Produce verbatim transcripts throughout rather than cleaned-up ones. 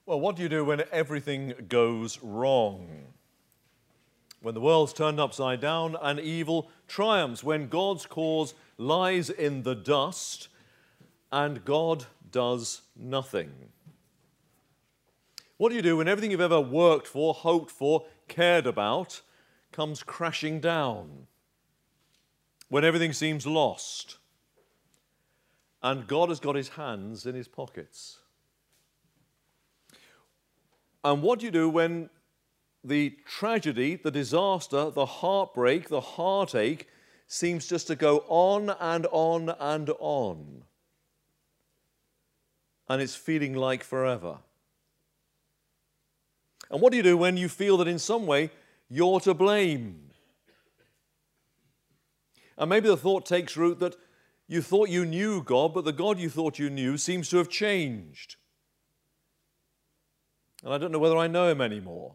Well, what do you do when everything goes wrong? When the world's turned upside down and evil triumphs, when God's cause lies in the dust and God does nothing. What do you do when everything you've ever worked for, hoped for, cared about comes crashing down? When everything seems lost and God has got his hands in his pockets? And what do you do when the tragedy, the disaster, the heartbreak, the heartache seems just to go on and on and on? And it's feeling like forever. And what do you do when you feel that in some way you're to blame? And maybe the thought takes root that you thought you knew God, but the God you thought you knew seems to have changed. And I don't know whether I know him anymore.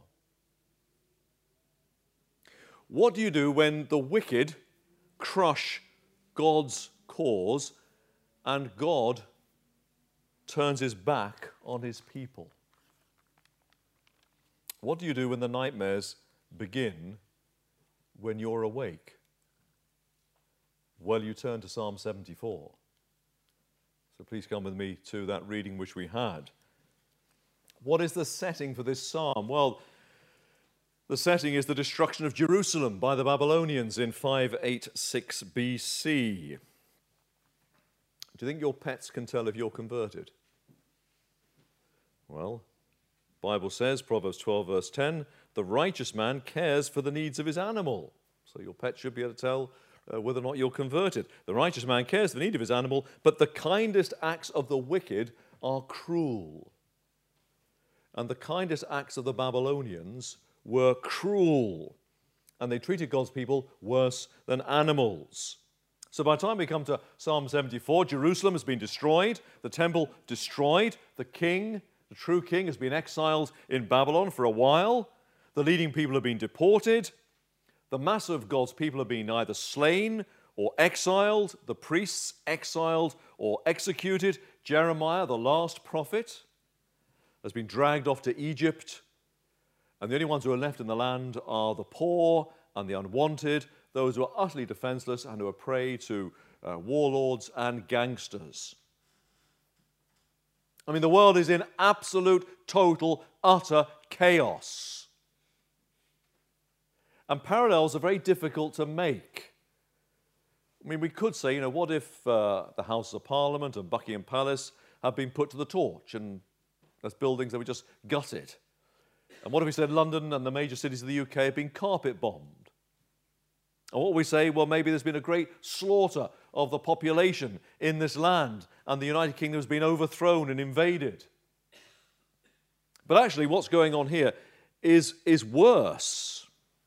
What do you do when the wicked crush God's cause and God turns his back on his people? What do you do when the nightmares begin when you're awake? Well, you turn to Psalm seventy-four. So please come with me to that reading which we had. What is the setting for this psalm? Well, the setting is the destruction of Jerusalem by the Babylonians in five eighty-six B C. Do you think your pets can tell if you're converted? Well, the Bible says, Proverbs twelve verse ten, the righteous man cares for the needs of his animal. So your pet should be able to tell uh, whether or not you're converted. The righteous man cares for the need of his animal, but the kindest acts of the wicked are cruel. And the kindest acts of the Babylonians were cruel. And they treated God's people worse than animals. So by the time we come to Psalm seventy-four, Jerusalem has been destroyed, the temple destroyed, the king, the true king, has been exiled in Babylon for a while, the leading people have been deported, the mass of God's people have been either slain or exiled, the priests exiled or executed. Jeremiah, the last prophet, has been dragged off to Egypt, and the only ones who are left in the land are the poor and the unwanted, those who are utterly defenseless and who are prey to uh, warlords and gangsters. I mean, the world is in absolute, total, utter chaos. And parallels are very difficult to make. I mean, we could say, you know, what if uh, the House of Parliament and Buckingham Palace had been put to the torch and as buildings that were just gutted? And what if we said London and the major cities of the U K have been carpet bombed? And what we say, well, maybe there's been a great slaughter of the population in this land and the United Kingdom has been overthrown and invaded. But actually what's going on here is, is worse.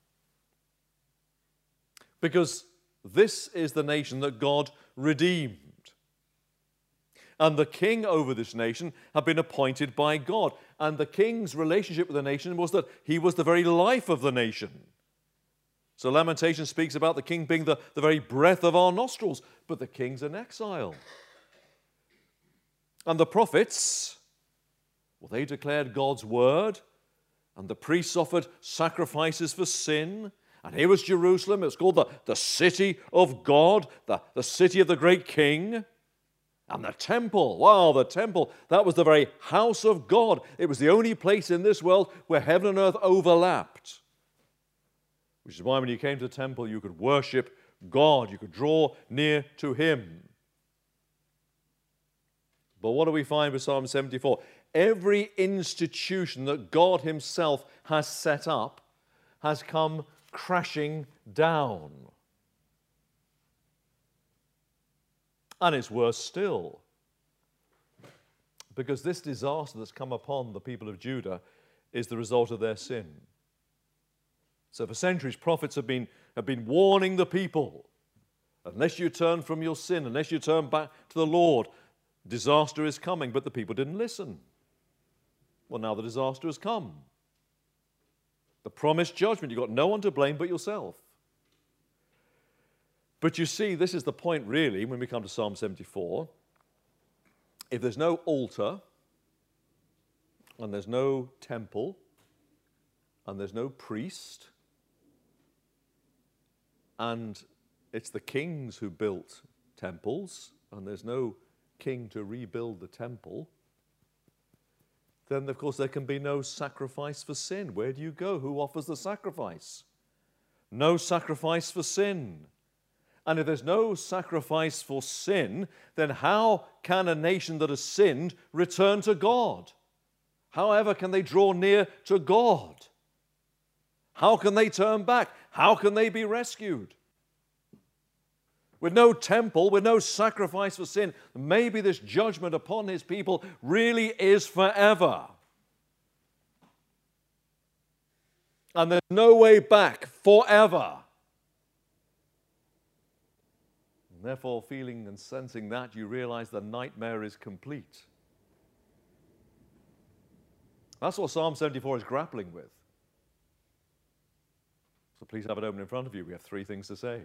Because this is the nation that God redeemed. And the king over this nation had been appointed by God. And the king's relationship with the nation was that he was the very life of the nation. So Lamentation speaks about the king being the, the very breath of our nostrils. But the king's in exile. And the prophets, well, they declared God's word. And the priests offered sacrifices for sin. And here was Jerusalem. It was called the, the city of God, the, the city of the great king. And the temple, wow, the temple, that was the very house of God. It was the only place in this world where heaven and earth overlapped. Which is why when you came to the temple, you could worship God. You could draw near to him. But what do we find with Psalm seventy-four? Every institution that God himself has set up has come crashing down. And it's worse still, because this disaster that's come upon the people of Judah is the result of their sin. So for centuries, prophets have been, have been warning the people, unless you turn from your sin, unless you turn back to the Lord, disaster is coming. But the people didn't listen. Well, now the disaster has come. The promised judgment. You've got no one to blame but yourself. But you see, this is the point really when we come to Psalm seventy-four. If there's no altar, and there's no temple, and there's no priest, and it's the kings who built temples, and there's no king to rebuild the temple, then of course there can be no sacrifice for sin. Where do you go? Who offers the sacrifice? No sacrifice for sin. And if there's no sacrifice for sin, then how can a nation that has sinned return to God? However can they draw near to God? How can they turn back? How can they be rescued? With no temple, with no sacrifice for sin, maybe this judgment upon his people really is forever. And there's no way back forever. And therefore, feeling and sensing that, you realize the nightmare is complete. That's what Psalm seventy-four is grappling with. So please have it open in front of you. We have three things to say.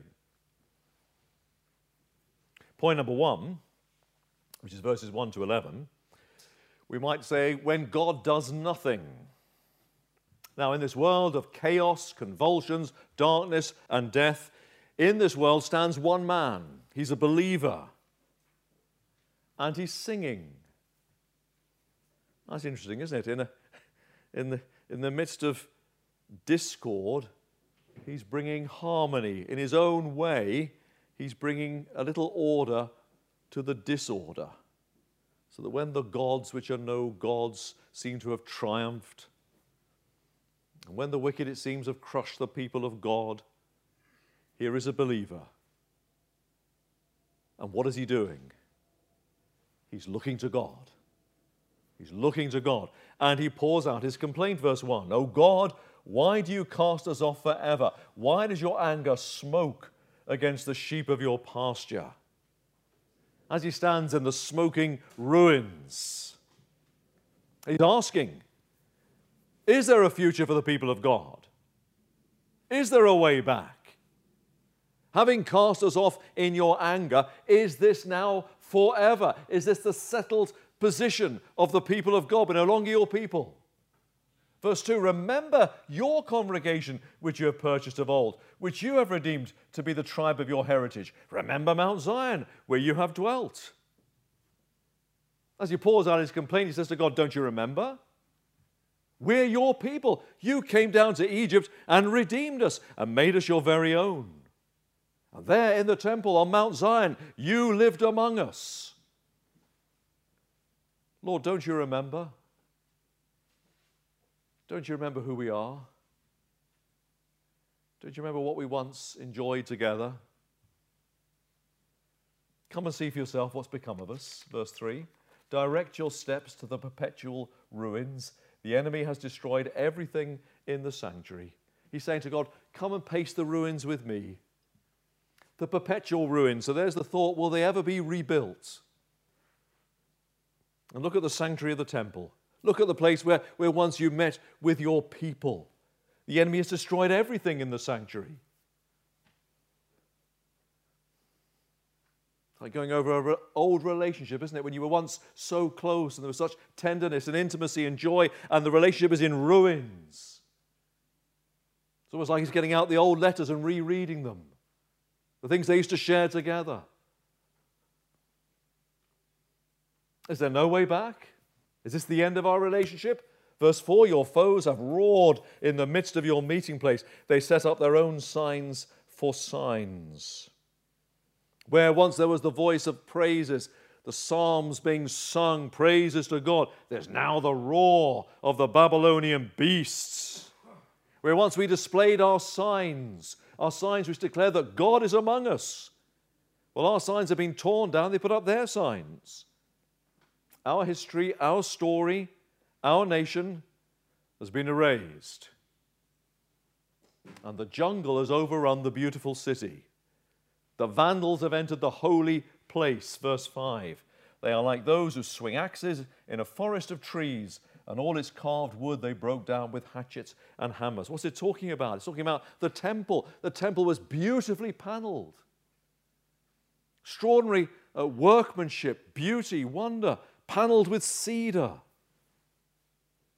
Point number one, which is verses one to eleven, we might say, when God does nothing. Now, in this world of chaos, convulsions, darkness, and death, in this world stands one man. He's a believer. And he's singing. That's interesting, isn't it? In, a, in, the, in the midst of discord, he's bringing harmony. In his own way, he's bringing a little order to the disorder. So that when the gods which are no gods seem to have triumphed, and when the wicked, it seems, have crushed the people of God, here is a believer. And what is he doing? He's looking to God. He's looking to God. And he pours out his complaint, verse one. "O God, why do you cast us off forever? Why does your anger smoke against the sheep of your pasture?" As he stands in the smoking ruins, he's asking, is there a future for the people of God? Is there a way back? Having cast us off in your anger, is this now forever? Is this the settled position of the people of God? We're no longer your people. Verse two, "Remember your congregation which you have purchased of old, which you have redeemed to be the tribe of your heritage. Remember Mount Zion, where you have dwelt." As he pours out his complaint, he says to God, don't you remember? We're your people. You came down to Egypt and redeemed us and made us your very own. And there in the temple on Mount Zion, you lived among us. Lord, don't you remember? Don't you remember who we are? Don't you remember what we once enjoyed together? Come and see for yourself what's become of us. Verse three, "Direct your steps to the perpetual ruins. The enemy has destroyed everything in the sanctuary." He's saying to God, come and pace the ruins with me. The perpetual ruins. So there's the thought, will they ever be rebuilt? And look at the sanctuary of the temple. Look at the place where, where once you met with your people. The enemy has destroyed everything in the sanctuary. Like going over an old relationship, isn't it? When you were once so close and there was such tenderness and intimacy and joy, and the relationship is in ruins. It's almost like he's getting out the old letters and rereading them. The things they used to share together. Is there no way back? Is this the end of our relationship? Verse four, "Your foes have roared in the midst of your meeting place. They set up their own signs for signs." Where once there was the voice of praises, the psalms being sung, praises to God, there's now the roar of the Babylonian beasts. Where once we displayed our signs, our signs which declare that God is among us. Well, our signs have been torn down, they put up their signs. Our history, our story, our nation has been erased. And the jungle has overrun the beautiful city. The Vandals have entered the holy place, verse five. "They are like those who swing axes in a forest of trees, and all its carved wood they broke down with hatchets and hammers." What's it talking about? It's talking about the temple. The temple was beautifully paneled. Extraordinary uh, workmanship, beauty, wonder, paneled with cedar.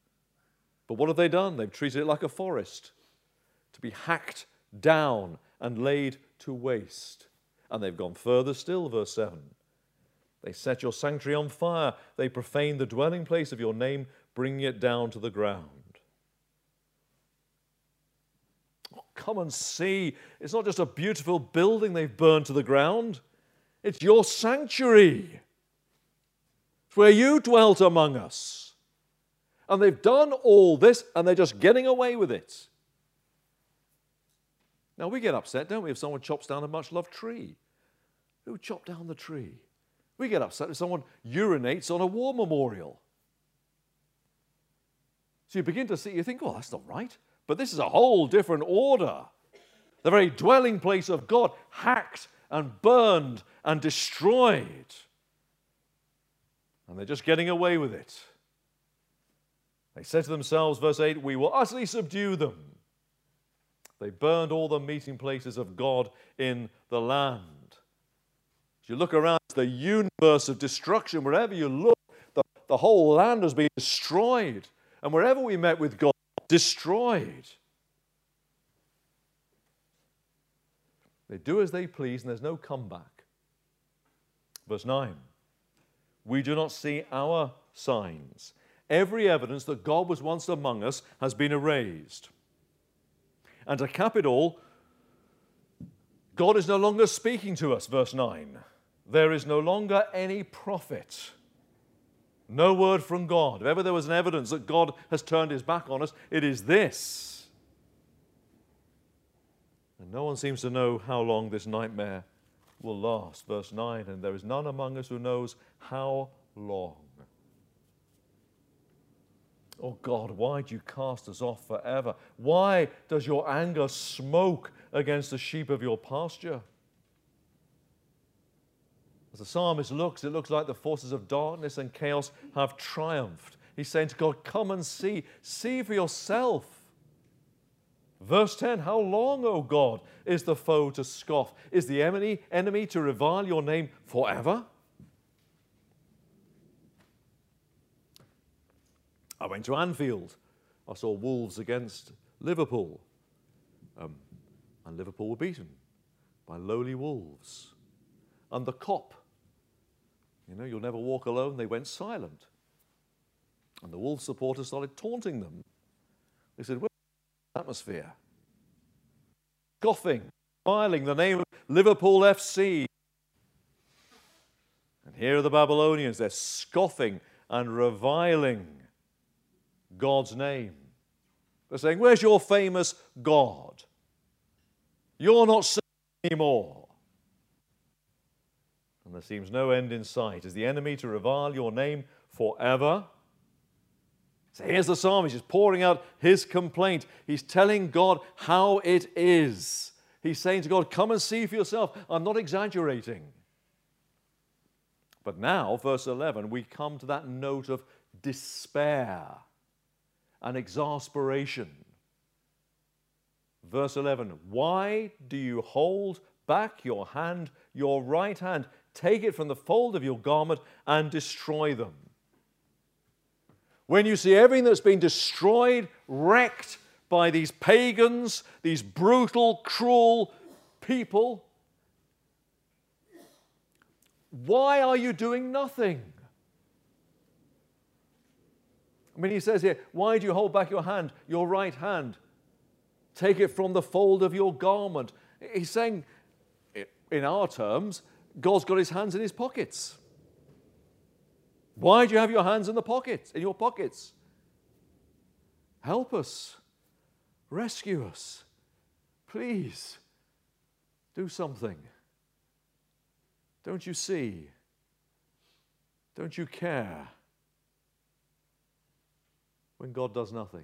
But what have they done? They've treated it like a forest, to be hacked down and laid to waste. And they've gone further still, verse seven. They set your sanctuary on fire. They profane the dwelling place of your name, bringing it down to the ground. Oh, come and see. It's not just a beautiful building they've burned to the ground. It's your sanctuary. It's where you dwelt among us. And they've done all this, and they're just getting away with it. Now, we get upset, don't we, if someone chops down a much-loved tree? Who chopped down the tree? We get upset if someone urinates on a war memorial. So you begin to see, you think, well, that's not right. But this is a whole different order. The very dwelling place of God, hacked and burned and destroyed. And they're just getting away with it. They said to themselves, verse eight, we will utterly subdue them. They burned all the meeting places of God in the land. As you look around, it's the universe of destruction. Wherever you look, the, the whole land has been destroyed. And wherever we met with God, destroyed. They do as they please, and there's no comeback. Verse nine, we do not see our signs. Every evidence that God was once among us has been erased. And to cap it all, God is no longer speaking to us, verse nine. There is no longer any prophet. No word from God. If ever there was an evidence that God has turned his back on us, it is this. And no one seems to know how long this nightmare will last. Verse nine, and there is none among us who knows how long. Oh God, why do you cast us off forever? Why does your anger smoke against the sheep of your pasture? As the psalmist looks, it looks like the forces of darkness and chaos have triumphed. He's saying to God, come and see. See for yourself. Verse ten, how long, O God, is the foe to scoff? Is the enemy, enemy to revile your name forever? I went to Anfield. I saw Wolves against Liverpool. Um, and Liverpool were beaten by lowly Wolves. And the cop, you know, you'll never walk alone, they went silent. And the Wolves supporters started taunting them. They said, where's the atmosphere? Scoffing, smiling, the name of Liverpool F C. And here are the Babylonians, they're scoffing and reviling God's name. They're saying, where's your famous God? You're not saved anymore. And there seems no end in sight. Is the enemy to revile your name forever? So here's the psalmist. He's pouring out his complaint. He's telling God how it is. He's saying to God, come and see for yourself. I'm not exaggerating. But now, verse eleven, we come to that note of despair and exasperation. Verse eleven, why do you hold back your hand, your right hand? Take it from the fold of your garment and destroy them. When you see everything that's been destroyed, wrecked by these pagans, these brutal, cruel people, why are you doing nothing? I mean, he says here, why do you hold back your hand, your right hand? Take it from the fold of your garment. He's saying, in our terms, God's got his hands in his pockets. Why do you have your hands in the pockets, in your pockets? Help us. Rescue us. Please, do something. Don't you see? Don't you care? When God does nothing.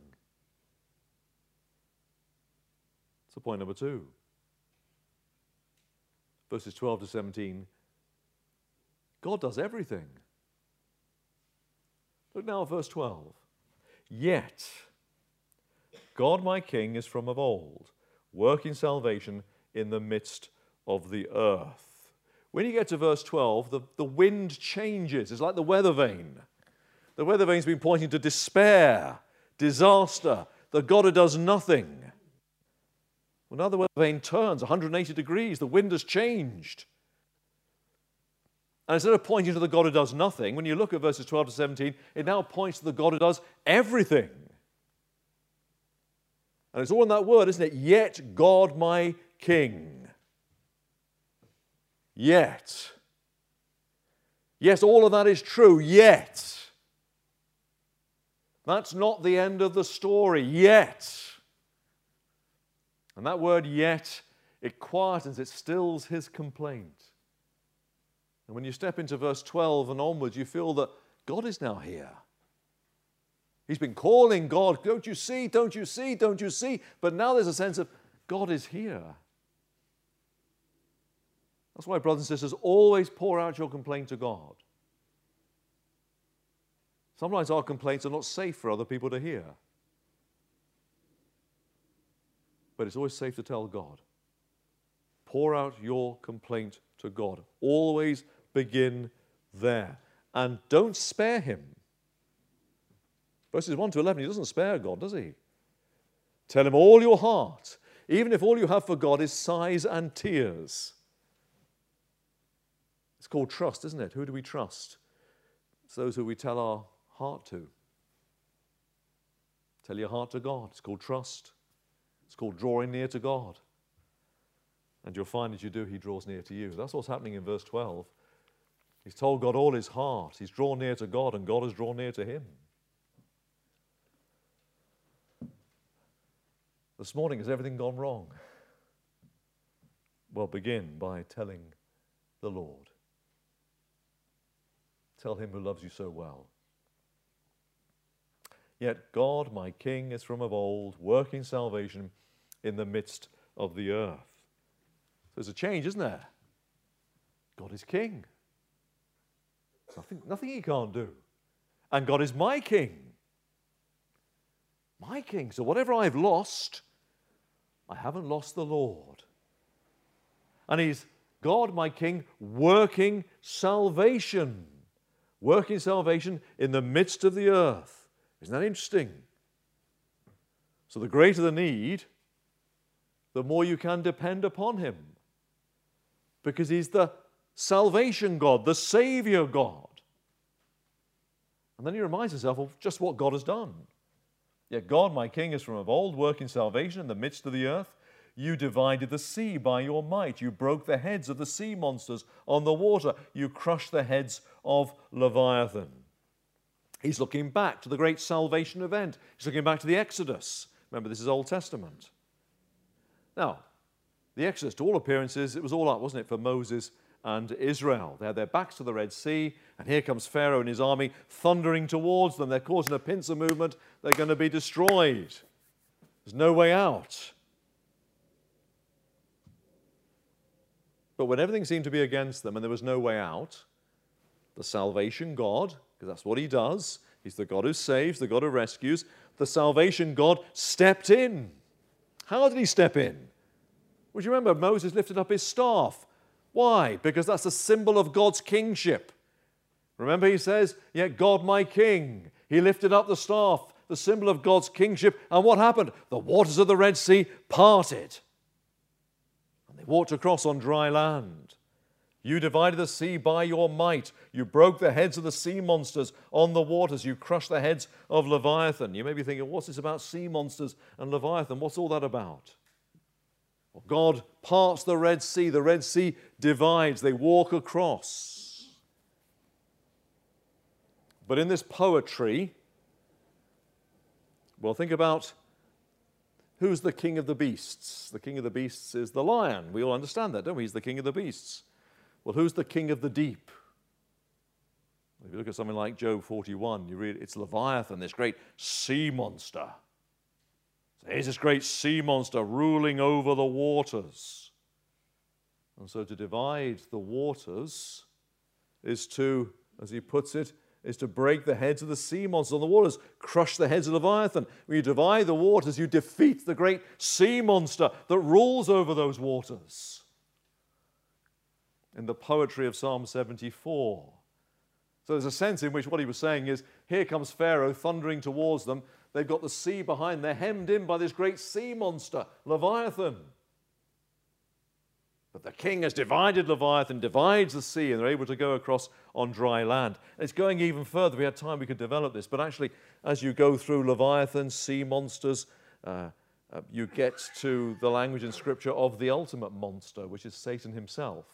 So point number two. Verses twelve to seventeen. God does everything. Look now at verse twelve. Yet God my King is from of old, working salvation in the midst of the earth. When you get to verse twelve, the, the wind changes. It's like the weather vane. The weather vane's been pointing to despair, disaster, the God who does nothing. Well, now the vein turns one hundred eighty degrees, the wind has changed. And instead of pointing to the God who does nothing, when you look at verses twelve to seventeen, it now points to the God who does everything. And it's all in that word, isn't it? Yet God my King. Yet. Yes, all of that is true, yet. That's not the end of the story, yet. And that word yet, it quietens, it stills his complaint. And when you step into verse twelve and onwards, you feel that God is now here. He's been calling God, don't you see, don't you see, don't you see? But now there's a sense of God is here. That's why, brothers and sisters, always pour out your complaint to God. Sometimes our complaints are not safe for other people to hear. But it's always safe to tell God. Pour out your complaint to God. Always begin there. And don't spare him. Verses one to eleven, he doesn't spare God, does he? Tell him all your heart, even if all you have for God is sighs and tears. It's called trust, isn't it? Who do we trust? It's those who we tell our heart to. Tell your heart to God. It's called trust. It's called drawing near to God. And you'll find as you do, he draws near to you. That's what's happening in verse twelve. He's told God all his heart. He's drawn near to God, and God has drawn near to him. This morning, has everything gone wrong? Well, begin by telling the Lord. Tell him who loves you so well. Yet God, my King, is from of old, working salvation in the midst of the earth. There's a change, isn't there? God is King. There's nothing, nothing he can't do. And God is my King. My King. So whatever I've lost, I haven't lost the Lord. And he's God, my King, working salvation. Working salvation in the midst of the earth. Isn't that interesting? So the greater the need, the more you can depend upon him. Because he's the salvation God, the Savior God. And then he reminds himself of just what God has done. Yet God, my King, is from of old, working salvation in the midst of the earth. You divided the sea by your might. You broke the heads of the sea monsters on the water. You crushed the heads of Leviathan. He's looking back to the great salvation event. He's looking back to the Exodus. Remember, this is Old Testament. Now, the Exodus, to all appearances, it was all up, wasn't it, for Moses and Israel. They had their backs to the Red Sea, and here comes Pharaoh and his army thundering towards them. They're causing a pincer movement. They're going to be destroyed. There's no way out. But when everything seemed to be against them and there was no way out, the salvation God, because that's what he does, he's the God who saves, the God who rescues, the salvation God stepped in. How did he step in? Well, you remember Moses lifted up his staff. Why? Because that's a symbol of God's kingship. Remember he says, yet God my King. He lifted up the staff, the symbol of God's kingship. And what happened? The waters of the Red Sea parted. And they walked across on dry land. You divided the sea by your might. You broke the heads of the sea monsters on the waters. You crushed the heads of Leviathan. You may be thinking, what's this about sea monsters and Leviathan? What's all that about? Well, God parts the Red Sea. The Red Sea divides. They walk across. But in this poetry, well, think about who's the king of the beasts. The king of the beasts is the lion. We all understand that, don't we? He's the king of the beasts. Well, who's the king of the deep? If you look at something like Job forty-one, you read it's Leviathan, this great sea monster. So here's this great sea monster ruling over the waters. And so to divide the waters is to, as he puts it, is to break the heads of the sea monsters on the waters, crush the heads of Leviathan. When you divide the waters, you defeat the great sea monster that rules over those waters. In the poetry of Psalm seventy-four, So there's a sense in which what he was saying is, here comes Pharaoh thundering towards them. They've got the sea behind. They're hemmed in by this great sea monster, Leviathan. But the king has divided Leviathan, divides the sea, and they're able to go across on dry land. And it's going even further. If we had time, we could develop this. But actually, as you go through Leviathan, sea monsters, uh, uh, you get to the language in Scripture of the ultimate monster, which is Satan himself.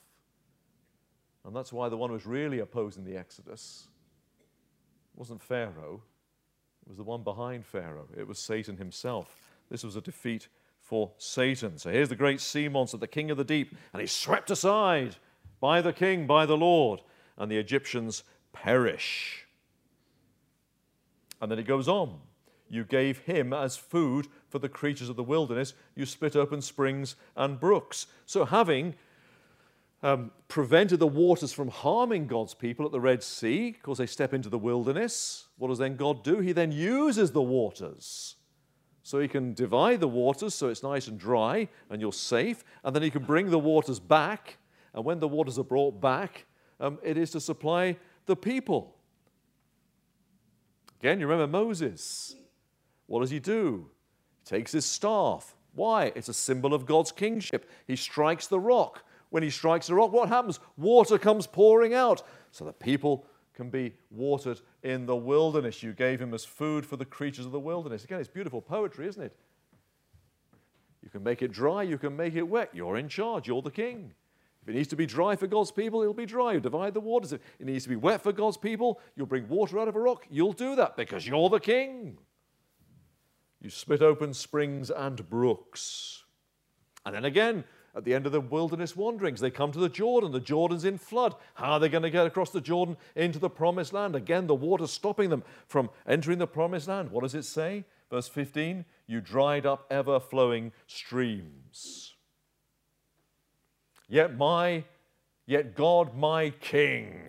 And that's why the one who was really opposing the Exodus wasn't Pharaoh. It was the one behind Pharaoh. It was Satan himself. This was a defeat for Satan. So here's the great sea monster, the king of the deep, and he's swept aside by the king, by the Lord, and the Egyptians perish. And then it goes on. You gave him as food for the creatures of the wilderness. You split open springs and brooks. So having um, prevented the waters from harming God's people at the Red Sea, of course they step into the wilderness, what does then God do? He then uses the waters. So he can divide the waters so it's nice and dry and you're safe, and then he can bring the waters back, and when the waters are brought back, um, it is to supply the people. Again, you remember Moses. What does he do? He takes his staff. Why? It's a symbol of God's kingship. He strikes the rock. When he strikes the rock, what happens? Water comes pouring out. So the people can be watered in the wilderness. You gave him as food for the creatures of the wilderness. Again, it's beautiful poetry, isn't it? You can make it dry, you can make it wet. You're in charge, you're the king. If it needs to be dry for God's people, it'll be dry. You divide the waters. If it needs to be wet for God's people, you'll bring water out of a rock. You'll do that because you're the king. You split open springs and brooks. And then again, at the end of the wilderness wanderings, they come to the Jordan. The Jordan's in flood. How are they going to get across the Jordan into the promised land? Again, the water stopping them from entering the promised land. What does it say? Verse fifteen, you dried up ever-flowing streams. Yet my, yet God my king.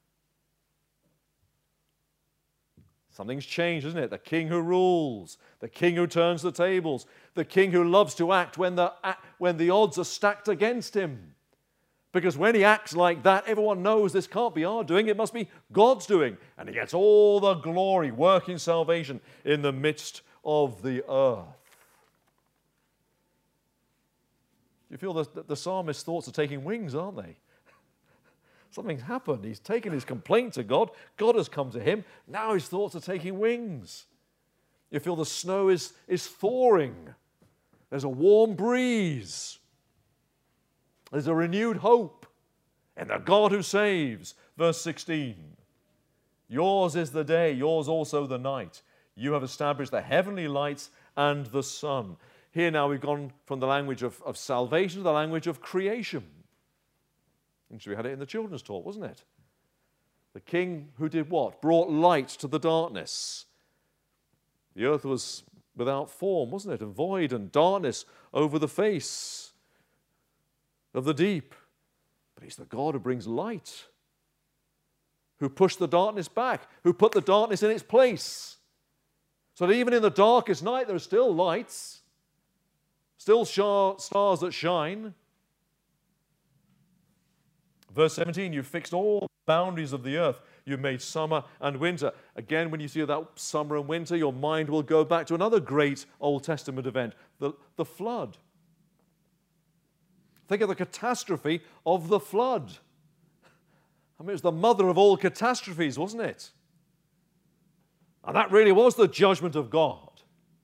Something's changed, isn't it? The king who rules, the king who turns the tables, the king who loves to act when the, when the odds are stacked against him. Because when he acts like that, everyone knows this can't be our doing, it must be God's doing. And he gets all the glory, working salvation in the midst of the earth. You feel that the psalmist's thoughts are taking wings, aren't they? Something's happened. He's taken his complaint to God. God has come to him. Now his thoughts are taking wings. You feel the snow is, is thawing. There's a warm breeze. There's a renewed hope in the God who saves. Verse sixteen. Yours is the day, yours also the night. You have established the heavenly lights and the sun. Here now we've gone from the language of, of salvation to the language of creation. We had it in the children's talk, wasn't it? The king who did what? Brought light to the darkness. The earth was without form, wasn't it? And void and darkness over the face of the deep. But he's the God who brings light, who pushed the darkness back, who put the darkness in its place. So that even in the darkest night, there are still lights, still stars that shine. Verse seventeen, you fixed all the boundaries of the earth. You made summer and winter. Again, when you see that summer and winter, your mind will go back to another great Old Testament event, the, the flood. Think of the catastrophe of the flood. I mean, it was the mother of all catastrophes, wasn't it? And that really was the judgment of God.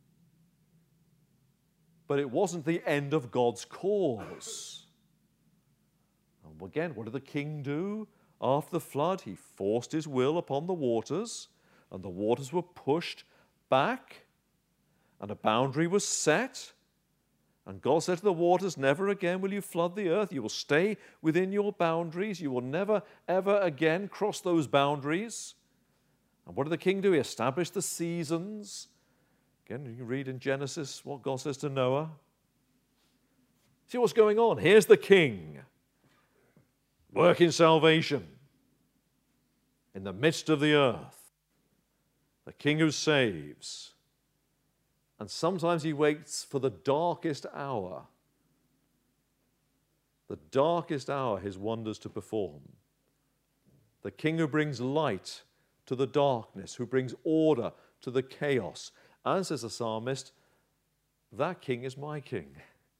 But it wasn't the end of God's cause. Again, what did the king do? After the flood, he forced his will upon the waters, and the waters were pushed back, and a boundary was set. And God said to the waters, never again will you flood the earth. You will stay within your boundaries. You will never, ever again cross those boundaries. And what did the king do? He established the seasons. Again, you can read in Genesis what God says to Noah. See what's going on. Here's the king, working salvation in the midst of the earth, the king who saves. And sometimes he waits for the darkest hour, the darkest hour, his wonders to perform. The King who brings light to the darkness, who brings order to the chaos. And says the psalmist, that King is my King.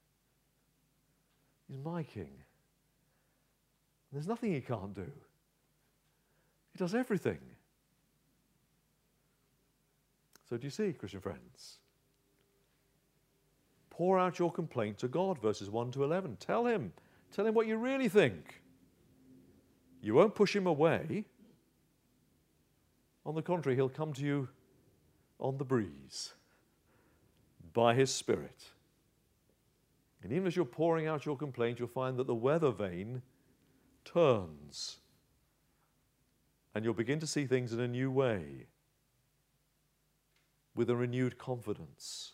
He's my King. There's nothing he can't do. He does everything. So do you see, Christian friends? Pour out your complaint to God, verses one to eleven. Tell him. Tell him what you really think. You won't push him away. On the contrary, he'll come to you on the breeze by his Spirit. And even as you're pouring out your complaint, you'll find that the weather vane turns. And you'll begin to see things in a new way, with a renewed confidence.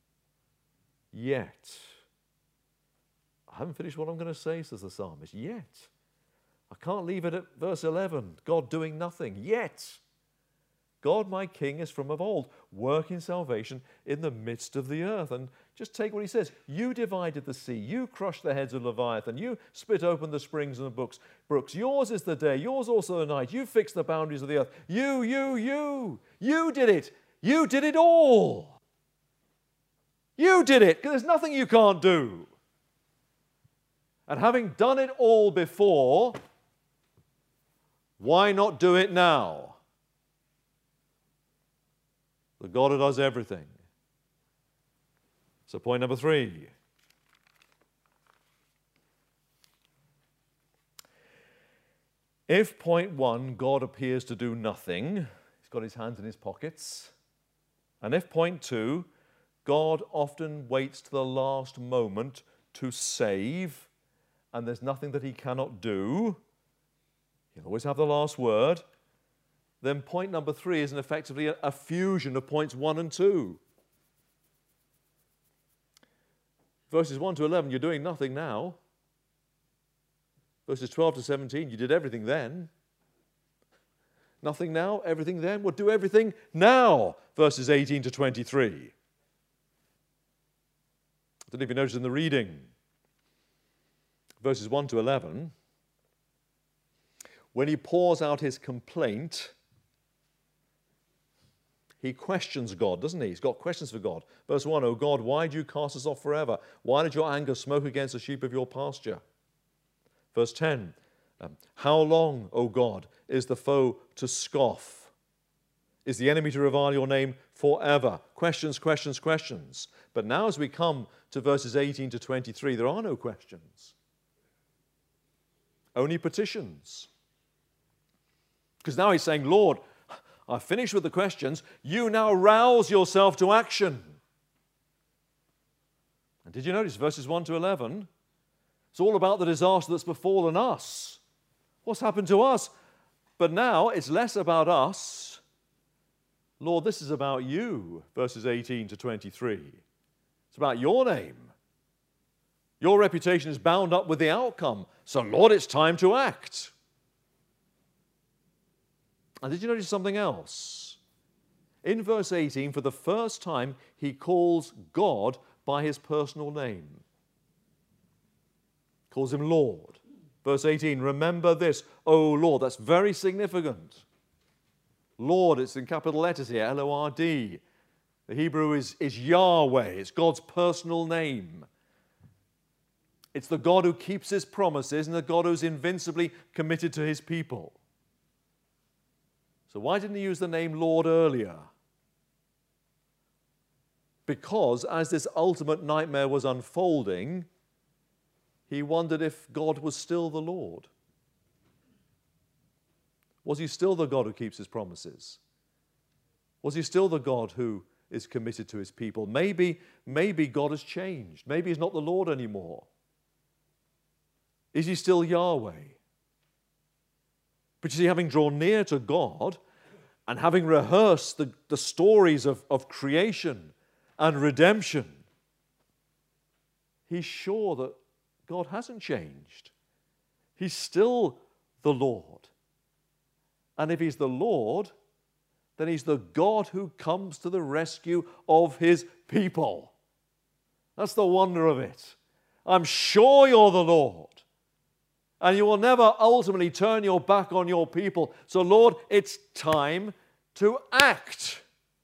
Yet, I haven't finished what I'm going to say, says the psalmist. Yet, I can't leave it at verse eleven. God doing nothing. Yet, God my King is from of old, working salvation in the midst of the earth. And just take what he says. You divided the sea. You crushed the heads of Leviathan. You split open the springs and the brooks. brooks. Yours is the day. Yours also the night. You fixed the boundaries of the earth. You, you, you. You did it. You did it all. You did it, because there's nothing you can't do. And having done it all before, why not do it now? The God who does everything. So point number three. If point one, God appears to do nothing, he's got his hands in his pockets. And if point two, God often waits to the last moment to save, and there's nothing that he cannot do, he'll always have the last word, then point number three is effectively a, a fusion of points one and two. Verses one to eleven, you're doing nothing now. Verses twelve to seventeen, you did everything then. Nothing now, everything then. Well, do everything now. Verses eighteen to twenty-three. I don't know if you noticed in the reading, verses one to eleven, when he pours out his complaint, he questions God, doesn't he? He's got questions for God. Verse one, O God, why do you cast us off forever? Why did your anger smoke against the sheep of your pasture? Verse ten, um, how long, O God, is the foe to scoff? Is the enemy to revile your name forever? Questions, questions, questions. But now as we come to verses eighteen to twenty-three, there are no questions. Only petitions. Because now he's saying, Lord, I've finished with the questions. You now rouse yourself to action. And did you notice verses one to eleven? It's all about the disaster that's befallen us. What's happened to us? But now it's less about us. Lord, this is about you, verses eighteen to twenty-three. It's about your name. Your reputation is bound up with the outcome. So, Lord, it's time to act. And did you notice something else? In verse eighteen, for the first time, he calls God by his personal name. Calls him Lord. Verse eighteen, remember this, O Lord. That's very significant. Lord, it's in capital letters here, L O R D. The Hebrew is, is Yahweh. It's God's personal name. It's the God who keeps his promises and the God who's invincibly committed to his people. So why didn't he use the name Lord earlier? Because as this ultimate nightmare was unfolding, he wondered if God was still the Lord. Was he still the God who keeps his promises? Was he still the God who is committed to his people? Maybe, maybe God has changed. Maybe he's not the Lord anymore. Is he still Yahweh? But you see, having drawn near to God and having rehearsed the, the stories of, of creation and redemption, he's sure that God hasn't changed. He's still the Lord. And if he's the Lord, then he's the God who comes to the rescue of his people. That's the wonder of it. I'm sure you're the Lord. And you will never ultimately turn your back on your people. So, Lord, it's time to act.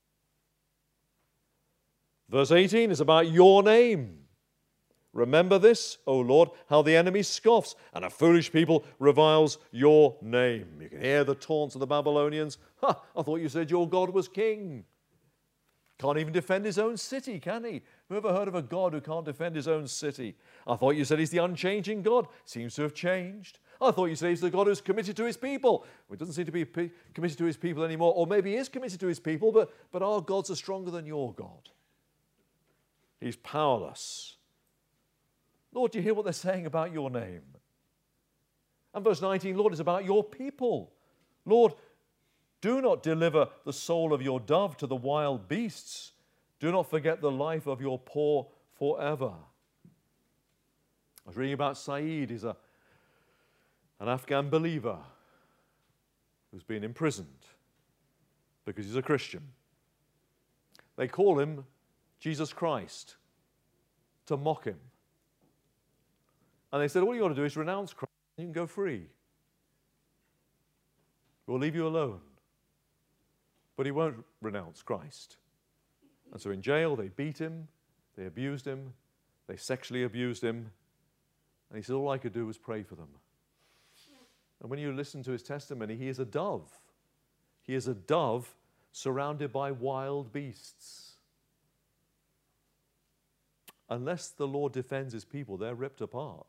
Verse eighteen is about your name. Remember this, O Lord, how the enemy scoffs and a foolish people reviles your name. You can hear the taunts of the Babylonians. Ha, I thought you said your God was king. Can't even defend his own city, can he? Have you ever heard of a God who can't defend his own city? I thought you said he's the unchanging God. Seems to have changed. I thought you said he's the God who's committed to his people. Well, he doesn't seem to be committed to his people anymore. Or maybe he is committed to his people, but, but our gods are stronger than your God. He's powerless. Lord, do you hear what they're saying about your name? And verse nineteen, Lord, is about your people. Lord, do not deliver the soul of your dove to the wild beasts. Do not forget the life of your poor forever. I was reading about Saeed. He's a, an Afghan believer who's been imprisoned because he's a Christian. They call him Jesus Christ to mock him. And they said, all you got to do is renounce Christ and you can go free. We'll leave you alone. But he won't renounce Christ. And so in jail, they beat him, they abused him, they sexually abused him. And he said, all I could do was pray for them. And when you listen to his testimony, he is a dove. He is a dove surrounded by wild beasts. Unless the Lord defends his people, they're ripped apart.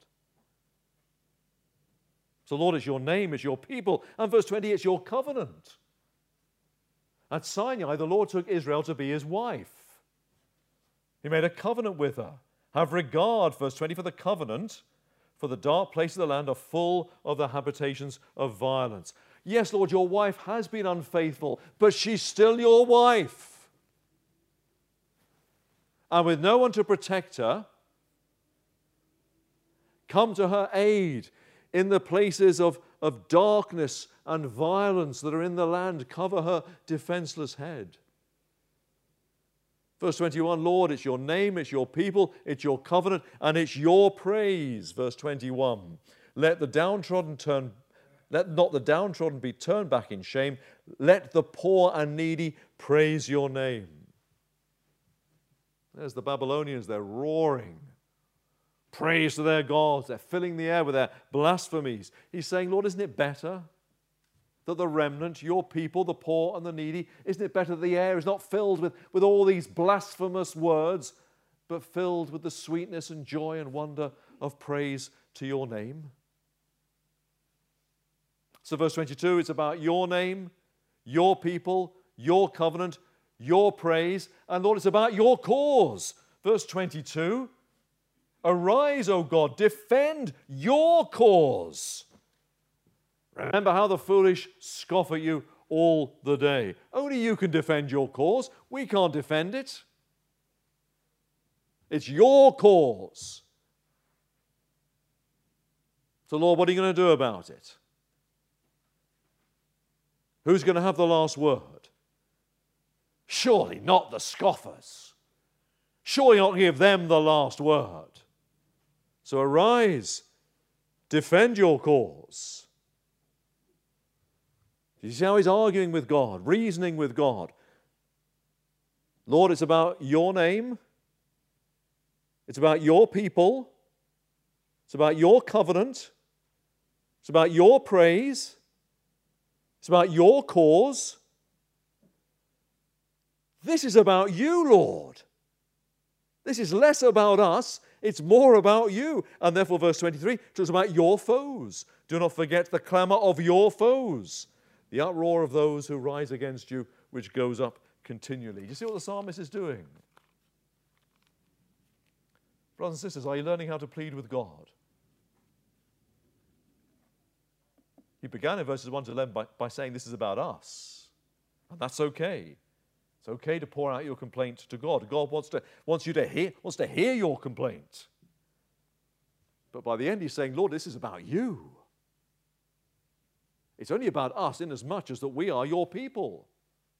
So, Lord, it's your name, it's your people. And verse twenty, it's your covenant. At Sinai, the Lord took Israel to be his wife. He made a covenant with her. Have regard, verse twenty, for the covenant, for the dark places of the land are full of the habitations of violence. Yes, Lord, your wife has been unfaithful, but she's still your wife. And with no one to protect her, come to her aid in the places of, of darkness and violence that are in the land. Cover her defenseless head. Verse twenty-one, Lord, it's your name, it's your people, it's your covenant, and it's your praise. Verse twenty-one, let the downtrodden turn, let not the downtrodden be turned back in shame. Let the poor and needy praise your name. There's the Babylonians, they're roaring. Praise to their gods. They're filling the air with their blasphemies. He's saying, Lord, isn't it better that the remnant, your people, the poor and the needy, isn't it better that the air is not filled with, with all these blasphemous words, but filled with the sweetness and joy and wonder of praise to your name? So verse twenty-two, it's about your name, your people, your covenant, your praise, and Lord, it's about your cause. Verse twenty-two, arise, O God, defend your cause. Remember how the foolish scoff at you all the day. Only you can defend your cause. We can't defend it. It's your cause. So, Lord, what are you going to do about it? Who's going to have the last word? Surely not the scoffers. Surely not give them the last word. So arise, defend your cause. You see how he's arguing with God, reasoning with God. Lord, it's about your name. It's about your people. It's about your covenant. It's about your praise. It's about your cause. This is about you, Lord. This is less about us. It's more about you. And therefore, verse twenty-three talks about your foes. Do not forget the clamor of your foes, the uproar of those who rise against you, which goes up continually. Do you see what the psalmist is doing? Brothers and sisters, are you learning how to plead with God? He began in verses one to eleven by, by saying this is about us. And that's okay. It's okay to pour out your complaint to God. God wants to wants you to hear wants to hear your complaint. But by the end he's saying, Lord, this is about you. It's only about us inasmuch as that we are your people.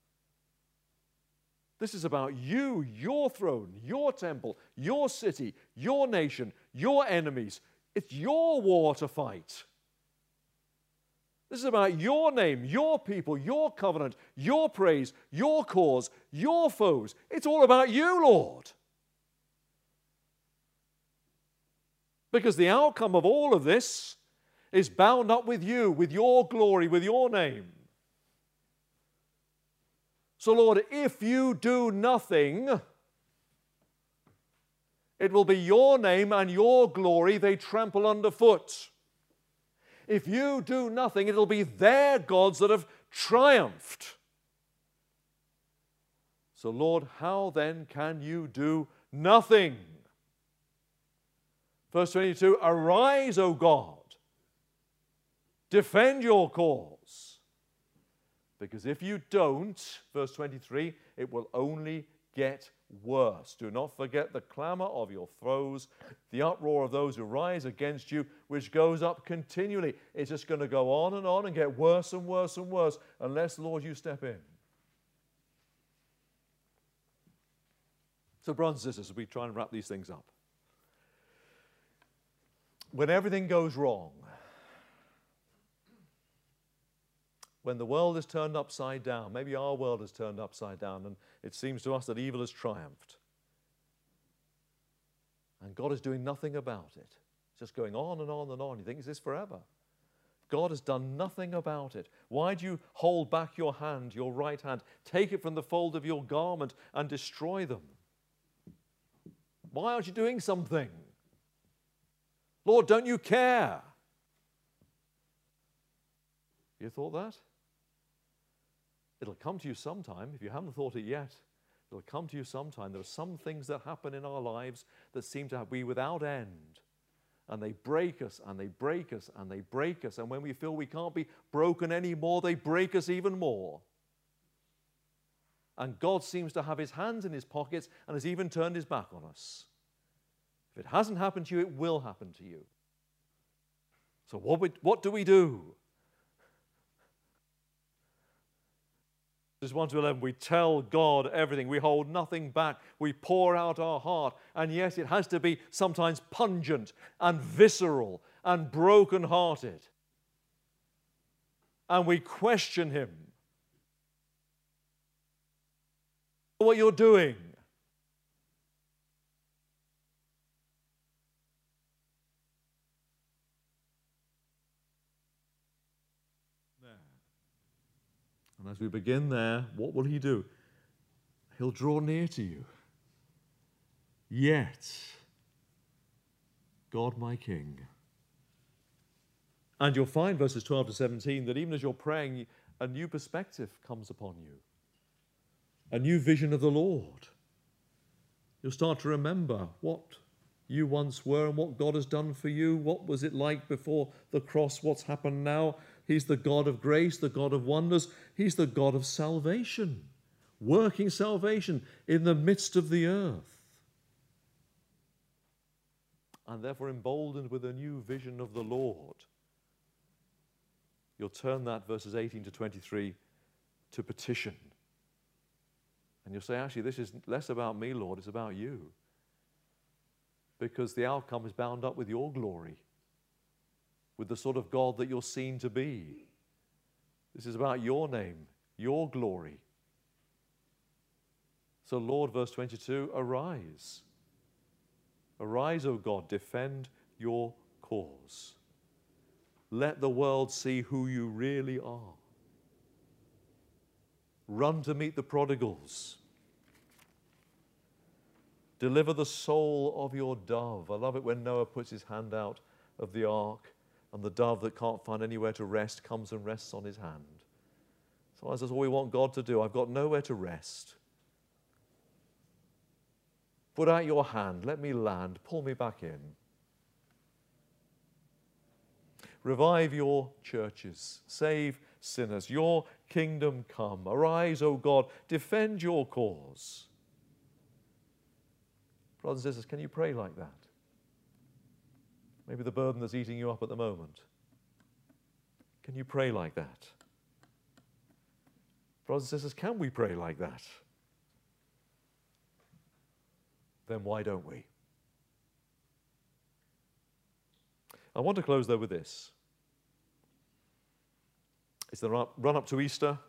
This is about you, your throne, your temple, your city, your nation, your enemies. It's your war to fight. This is about your name, your people, your covenant, your praise, your cause, your foes. It's all about you, Lord. Because the outcome of all of this is bound up with you, with your glory, with your name. So, Lord, if you do nothing, it will be your name and your glory they trample underfoot. If you do nothing, it'll be their gods that have triumphed. So, Lord, how then can you do nothing? Verse twenty-two, arise, O God, defend your cause. Because if you don't, verse twenty-three, it will only get worse. Do not forget the clamor of your foes, the uproar of those who rise against you, which goes up continually. It's just going to go on and on and get worse and worse and worse unless, Lord, you step in. So, brothers and sisters, as we try and wrap these things up, when everything goes wrong, when the world is turned upside down, maybe our world is turned upside down, and it seems to us that evil has triumphed, and God is doing nothing about it. It's just going on and on and on. You think, is this forever? God has done nothing about it. Why do you hold back your hand, your right hand, take it from the fold of your garment and destroy them? Why aren't you doing something? Lord, don't you care? You thought that? It'll come to you sometime. If you haven't thought it yet, it'll come to you sometime. There are some things that happen in our lives that seem to be without end. And they break us, and they break us, and they break us. And when we feel we can't be broken anymore, they break us even more. And God seems to have his hands in his pockets and has even turned his back on us. If it hasn't happened to you, it will happen to you. So what, we, what do we do? Verses one to eleven, we tell God everything. We hold nothing back. We pour out our heart. And yes, it has to be sometimes pungent and visceral and broken-hearted. And we question him. What you're doing. And as we begin there, what will he do? He'll draw near to you. Yet, God my King. And you'll find, verses twelve to seventeen, that even as you're praying, a new perspective comes upon you. A new vision of the Lord. You'll start to remember what you once were and what God has done for you. What was it like before the cross? What's happened now? He's the God of grace, the God of wonders. He's the God of salvation, working salvation in the midst of the earth. And therefore, emboldened with a new vision of the Lord, you'll turn that, verses eighteen to twenty-three, to petition. And you'll say, actually, this is less about me, Lord, it's about you. Because the outcome is bound up with your glory, with the sort of God that you're seen to be. This is about your name, your glory. So, Lord, verse twenty-two, arise. Arise, O God, defend your cause. Let the world see who you really are. Run to meet the prodigals. Deliver the soul of your dove. I love it when Noah puts his hand out of the ark and the dove that can't find anywhere to rest comes and rests on his hand. Sometimes that's all we want God to do. I've got nowhere to rest. Put out your hand. Let me land. Pull me back in. Revive your churches. Save sinners. Your kingdom come. Arise, O God. Defend your cause. Brothers and sisters, can you pray like that? Maybe the burden that's eating you up at the moment. Can you pray like that? Brothers and sisters, can we pray like that? Then why don't we? I want to close, though, with this. It's the run up to Easter.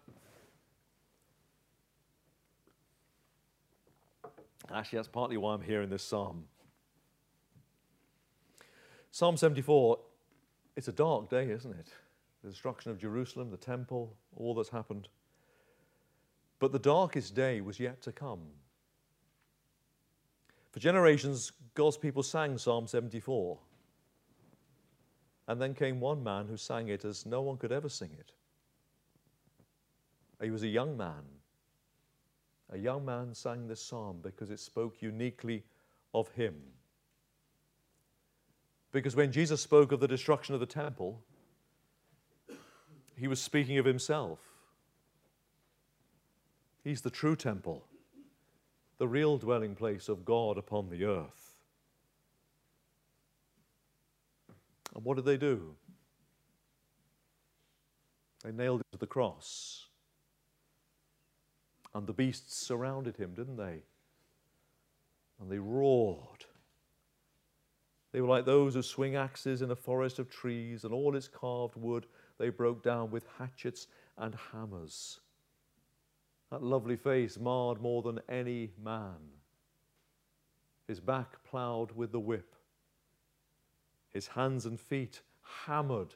Actually, that's partly why I'm here in this psalm. Psalm seventy-four, it's a dark day, isn't it? The destruction of Jerusalem, the temple, all that's happened. But the darkest day was yet to come. For generations, God's people sang Psalm seventy-four. And then came one man who sang it as no one could ever sing it. He was a young man. A young man sang this psalm because it spoke uniquely of him. Because when Jesus spoke of the destruction of the temple, he was speaking of himself. He's the true temple, the real dwelling place of God upon the earth. And what did they do? They nailed him to the cross. And the beasts surrounded him, didn't they? And they roared. They were like those who swing axes in a forest of trees, and all its carved wood they broke down with hatchets and hammers. That lovely face marred more than any man. His back ploughed with the whip. His hands and feet hammered.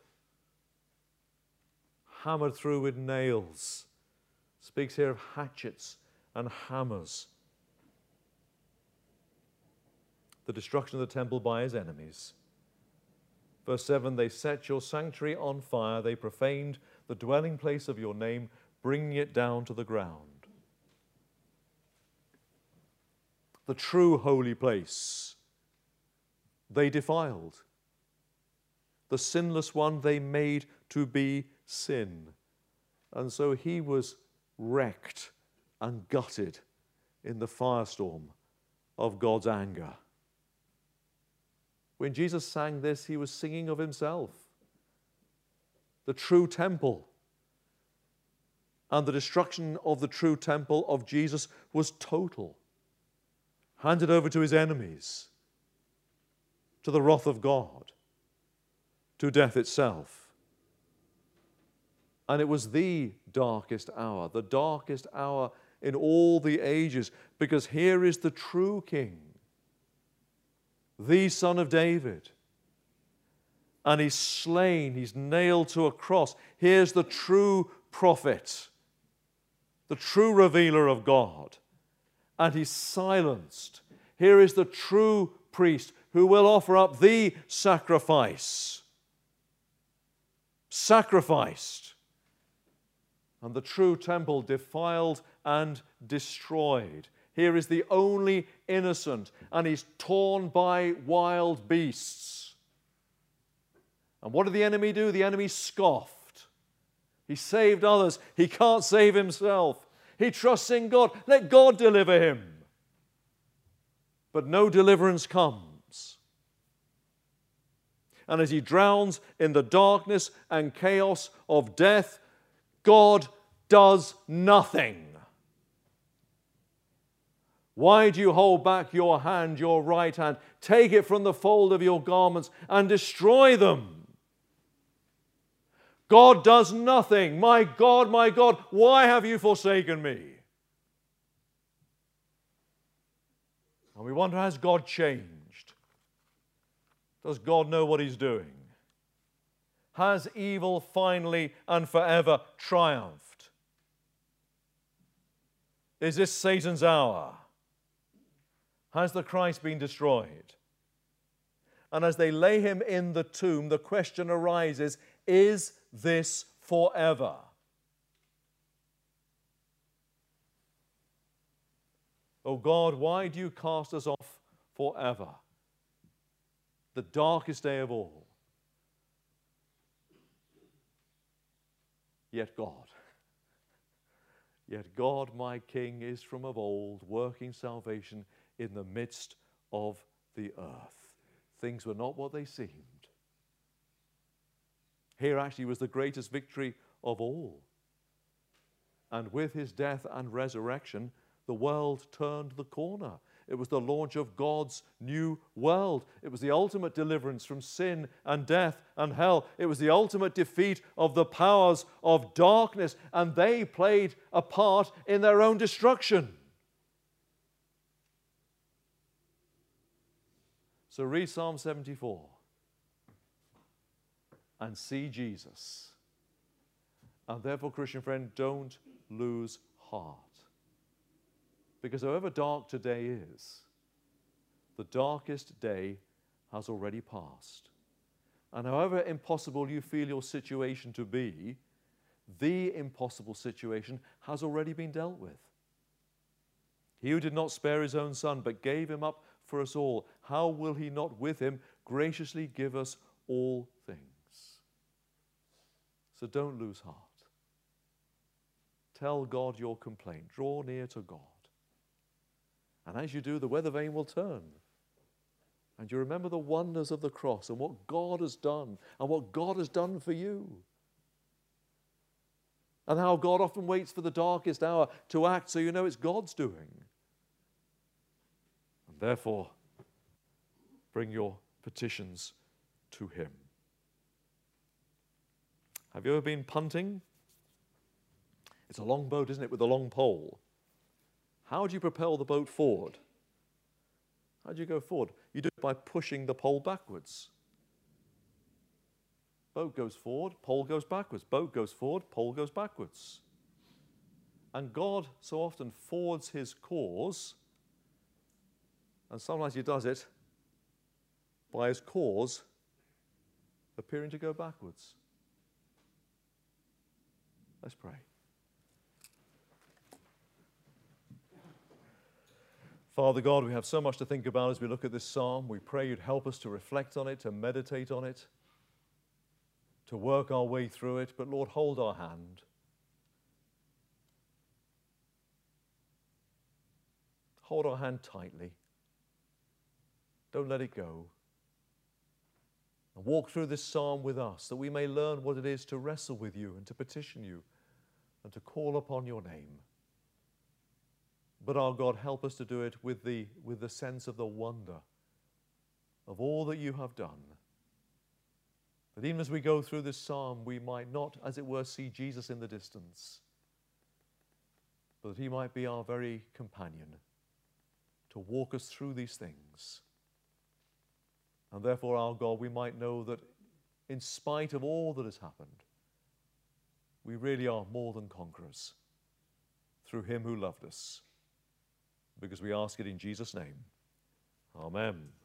Hammered through with nails. Speaks here of hatchets and hammers. The destruction of the temple by his enemies. Verse seven, they set your sanctuary on fire. They profaned the dwelling place of your name, bringing it down to the ground. The true holy place they defiled. The sinless one they made to be sin. And so he was wrecked and gutted in the firestorm of God's anger. When Jesus sang this, he was singing of himself. The true temple. And the destruction of the true temple of Jesus was total. Handed over to his enemies, to the wrath of God, to death itself. And it was the darkest hour, the darkest hour in all the ages, because here is the true King, the Son of David. And he's slain, he's nailed to a cross. Here's the true prophet, the true revealer of God. And he's silenced. Here is the true priest who will offer up the sacrifice. Sacrificed. And the true temple defiled and destroyed. Here is the only innocent, and he's torn by wild beasts. And what did the enemy do? The enemy scoffed. He saved others. He can't save himself. He trusts in God. Let God deliver him. But no deliverance comes. And as he drowns in the darkness and chaos of death, God does nothing. Why do you hold back your hand, your right hand? Take it from the fold of your garments and destroy them. God does nothing. My God, my God, why have you forsaken me? And we wonder, has God changed? Does God know what he's doing? Has evil finally and forever triumphed? Is this Satan's hour? Has the Christ been destroyed? And as they lay him in the tomb, the question arises, is this forever? Oh God, why do you cast us off forever? The darkest day of all. Yet God, yet God, my King, is from of old, working salvation in the midst of the earth. Things were not what they seemed. Here actually was the greatest victory of all. And with his death and resurrection, the world turned the corner. It was the launch of God's new world. It was the ultimate deliverance from sin and death and hell. It was the ultimate defeat of the powers of darkness, and they played a part in their own destruction. So read Psalm seventy-four and see Jesus. And therefore, Christian friend, don't lose heart. Because however dark today is, the darkest day has already passed. And however impossible you feel your situation to be, the impossible situation has already been dealt with. He who did not spare his own son, but gave him up for us all, how will he not with him graciously give us all things? So don't lose heart. Tell God your complaint. Draw near to God. And as you do, the weather vane will turn. And you remember the wonders of the cross and what God has done and what God has done for you. And how God often waits for the darkest hour to act so you know it's God's doing. And therefore, bring your petitions to Him. Have you ever been punting? It's a long boat, isn't it, with a long pole. How do you propel the boat forward? How do you go forward? You do it by pushing the pole backwards. Boat goes forward, pole goes backwards. Boat goes forward, pole goes backwards. And God so often forwards His cause, and sometimes He does it by His cause appearing to go backwards. Let's pray. Father God, we have so much to think about as we look at this psalm. We pray You'd help us to reflect on it, to meditate on it, to work our way through it. But Lord, hold our hand. Hold our hand tightly. Don't let it go. And walk through this psalm with us, that we may learn what it is to wrestle with You and to petition You and to call upon Your name. But our God, help us to do it with the, with the sense of the wonder of all that You have done. That even as we go through this psalm, we might not, as it were, see Jesus in the distance, but that He might be our very companion to walk us through these things. And therefore, our God, we might know that in spite of all that has happened, we really are more than conquerors through Him who loved us. Because we ask it in Jesus' name. Amen.